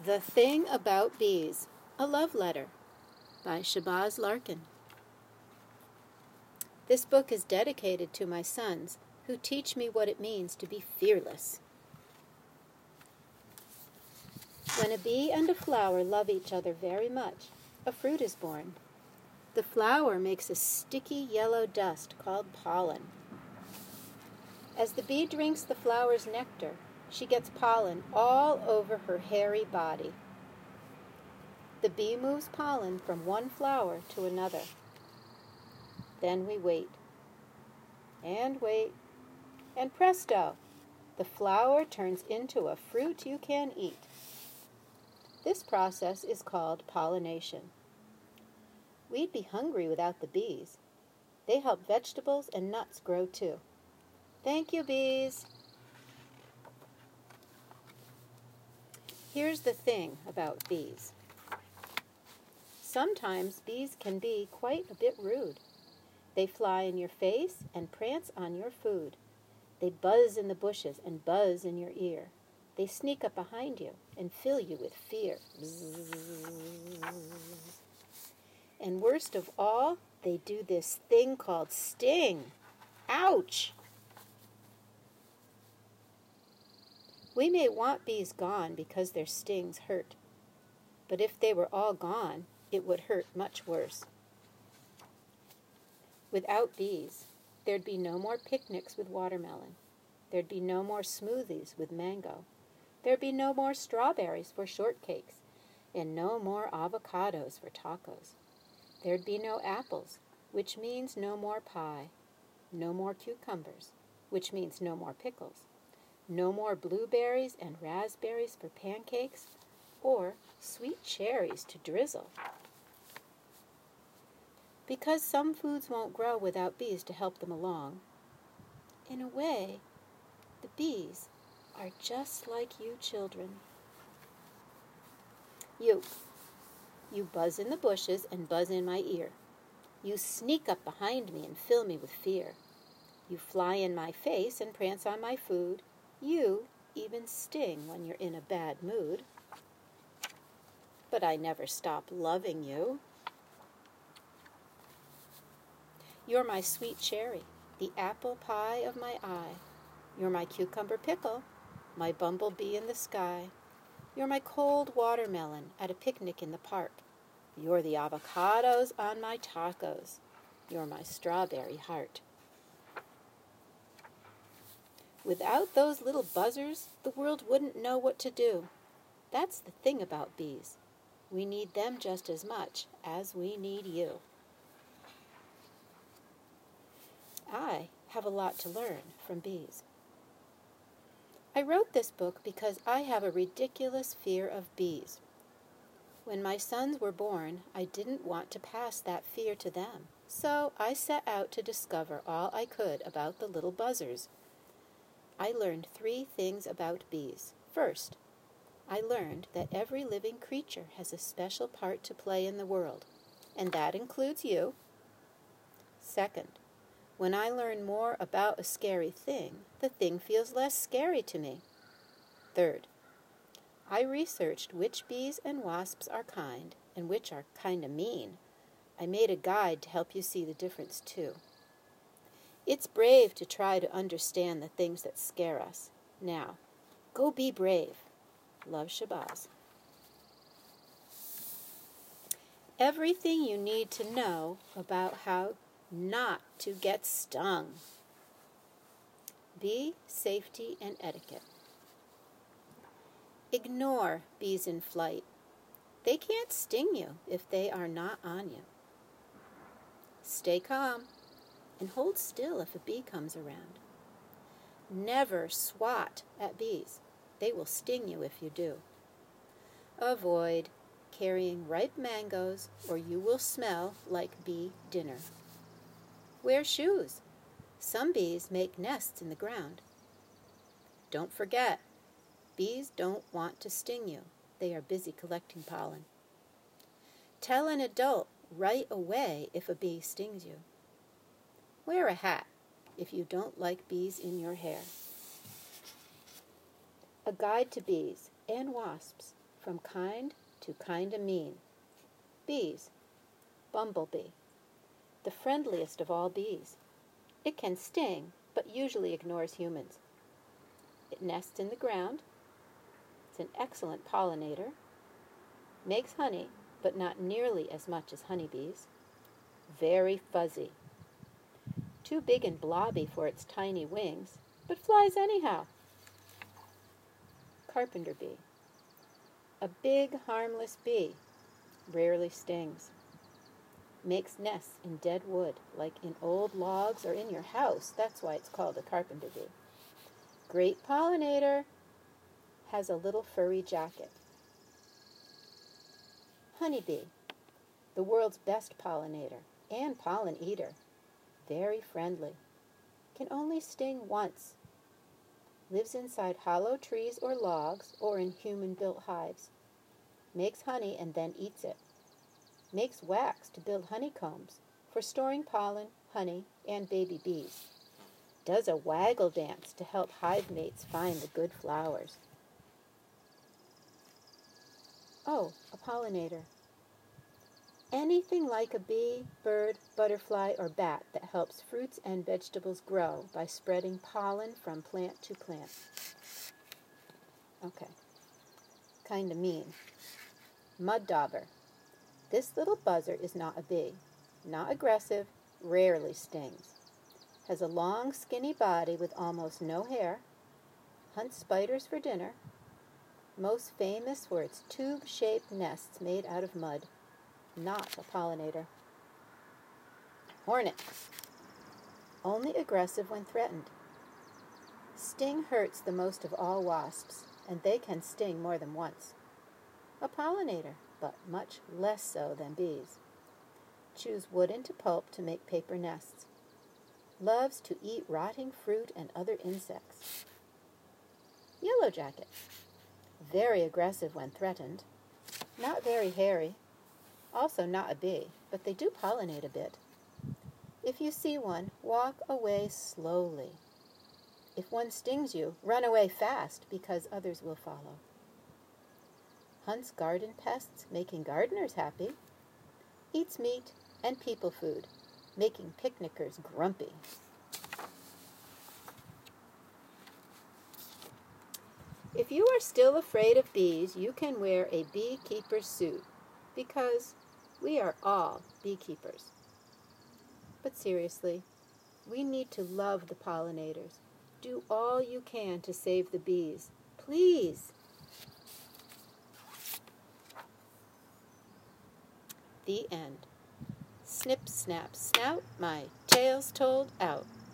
The Thing About Bees, A Love Letter by Shabazz Larkin. This book is dedicated to my sons, who teach me what it means to be fearless. When a bee and a flower love each other very much, a fruit is born. The flower makes a sticky yellow dust called pollen. As the bee drinks the flower's nectar, she gets pollen all over her hairy body. The bee moves pollen from one flower to another. Then we wait, and presto, the flower turns into a fruit you can eat. This process is called pollination. We'd be hungry without the bees. They help vegetables and nuts grow too. Thank you, bees. Here's the thing about bees. Sometimes bees can be quite a bit rude. They fly in your face and prance on your food. They buzz in the bushes and buzz in your ear. They sneak up behind you and fill you with fear. And worst of all, they do this thing called sting. Ouch! We may want bees gone because their stings hurt. But if they were all gone, it would hurt much worse. Without bees, there'd be no more picnics with watermelon. There'd be no more smoothies with mango. There'd be no more strawberries for shortcakes, and no more avocados for tacos. There'd be no apples, which means no more pie. No more cucumbers, which means no more pickles. No more blueberries and raspberries for pancakes, or sweet cherries to drizzle. Because some foods won't grow without bees to help them along, in a way, the bees are just like you children. You buzz in the bushes and buzz in my ear. You sneak up behind me and fill me with fear. You fly in my face and prance on my food. You even sting when you're in a bad mood. But I never stop loving you. You're my sweet cherry, the apple pie of my eye. You're my cucumber pickle, my bumblebee in the sky. You're my cold watermelon at a picnic in the park. You're the avocados on my tacos. You're my strawberry heart. Without those little buzzers, the world wouldn't know what to do. That's the thing about bees. We need them just as much as we need you. I have a lot to learn from bees. I wrote this book because I have a ridiculous fear of bees. When my sons were born, I didn't want to pass that fear to them, so I set out to discover all I could about the little buzzers. I learned 3 things about bees. First, I learned that every living creature has a special part to play in the world, and that includes you. Second, when I learn more about a scary thing, the thing feels less scary to me. Third, I researched which bees and wasps are kind and which are kinda mean. I made a guide to help you see the difference too. It's brave to try to understand the things that scare us. Now, go be brave. Love, Shabazz. Everything you need to know about how not to get stung. Bee safety and etiquette. Ignore bees in flight. They can't sting you if they are not on you. Stay calm and hold still if a bee comes around. Never swat at bees. They will sting you if you do. Avoid carrying ripe mangoes or you will smell like bee dinner. Wear shoes. Some bees make nests in the ground. Don't forget, bees don't want to sting you. They are busy collecting pollen. Tell an adult right away if a bee stings you. Wear a hat if you don't like bees in your hair. A guide to bees and wasps from kind to kinda mean. Bees. Bumblebee. The friendliest of all bees. It can sting, but usually ignores humans. It nests in the ground. It's an excellent pollinator. Makes honey, but not nearly as much as honeybees. Very fuzzy. Too big and blobby for its tiny wings, but flies anyhow. Carpenter bee. A big, harmless bee. Rarely stings. Makes nests in dead wood, like in old logs or in your house. That's why it's called a carpenter bee. Great pollinator. Has a little furry jacket. Honeybee. The world's best pollinator and pollen eater. Very friendly. Can only sting once. Lives inside hollow trees or logs or in human-built hives. Makes honey and then eats it. Makes wax to build honeycombs for storing pollen, honey, and baby bees. Does a waggle dance to help hive mates find the good flowers. Oh, a pollinator. Anything like a bee, bird, butterfly, or bat that helps fruits and vegetables grow by spreading pollen from plant to plant. Okay. Kinda mean. Mud dauber. This little buzzer is not a bee. Not aggressive, rarely stings. Has a long, skinny body with almost no hair. Hunts spiders for dinner. Most famous for its tube-shaped nests made out of mud. Not a pollinator. Hornet. Only aggressive when threatened. Sting hurts the most of all wasps, and they can sting more than once. A pollinator, but much less so than bees. Chews wood into pulp to make paper nests. Loves to eat rotting fruit and other insects. Yellow jacket. Very aggressive when threatened. Not very hairy. Also not a bee, but they do pollinate a bit. If you see one, walk away slowly. If one stings you, run away fast because others will follow. Hunts garden pests, making gardeners happy. Eats meat and people food, making picnickers grumpy. If you are still afraid of bees, you can wear a beekeeper's suit because we are all beekeepers. But seriously, we need to love the pollinators. Do all you can to save the bees. Please. The end. Snip, snap, snout, my tale's told out.